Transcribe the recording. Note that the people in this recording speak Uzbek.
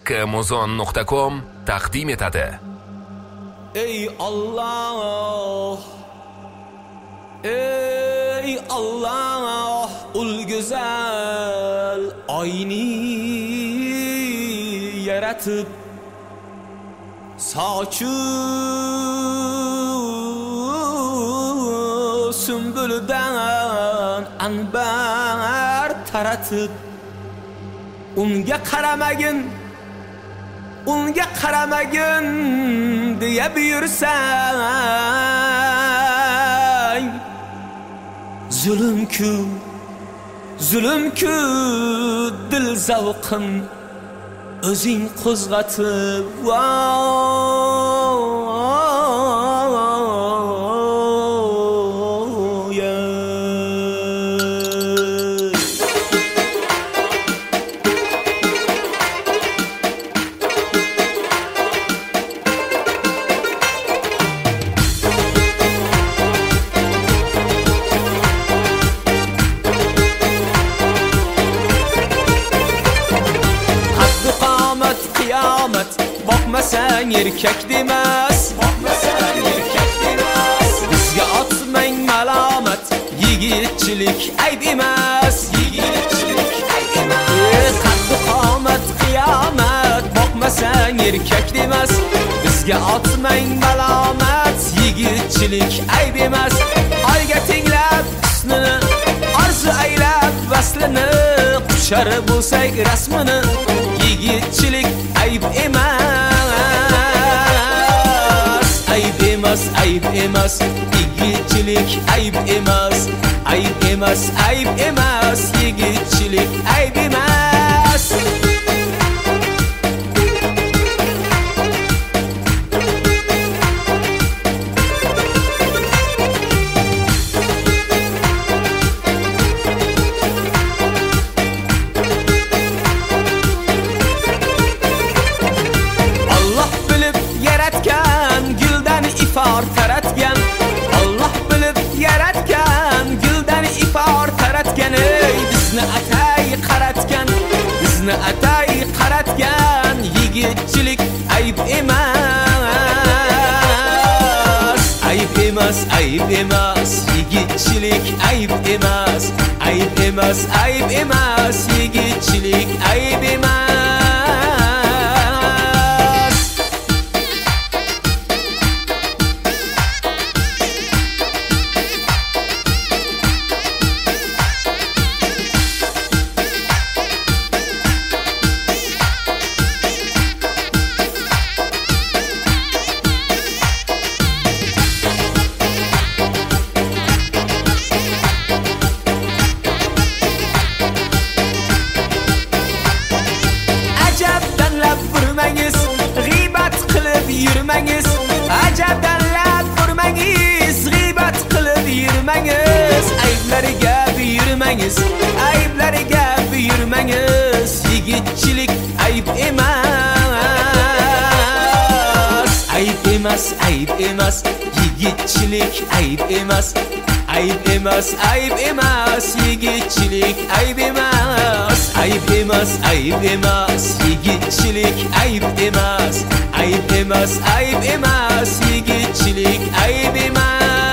kmuzon.com taqdim etadi. Ey Allah, ey Allah, ul güzel ayni yaratib sochu sümbülden anbar taratib unga qaramagin diye buyursan zulüm kü dil zavqin özing qo'zg'atib Bakmasan erkek demez, bizga atmang malamat, yigitchilik ayb emas, qaddi qomat qiyomat. Bakmasan erkek demez, bizga atmang malamat, yigitchilik ayb emas. Oyga tenglab husnini, orzu aylab vaslini, qushar bo'lsak rasmini, yigitchilik ayb emas. Ayb emas, yigitchilik ayb emas, yigitchilik ayb emas. Allah bilib yaratgan guldan ifor taratgan, Allah bilib yaratgan guldan ifor taratgan. Ey bizni atay qaratgan, yigitchilik ayb emas, yigitchilik ayb emas, yigitchilik ayb emas. G'iybat qilib yurmangiz, ajab danlab turmangiz, g'iybat qilib yurmangiz, ayblariga buyurmangiz, yigitchilik ayb emas, yigitchilik ayb emas, yigitchilik ayb emas, yigitchilik ayb emas, yigitchilik ayb emas.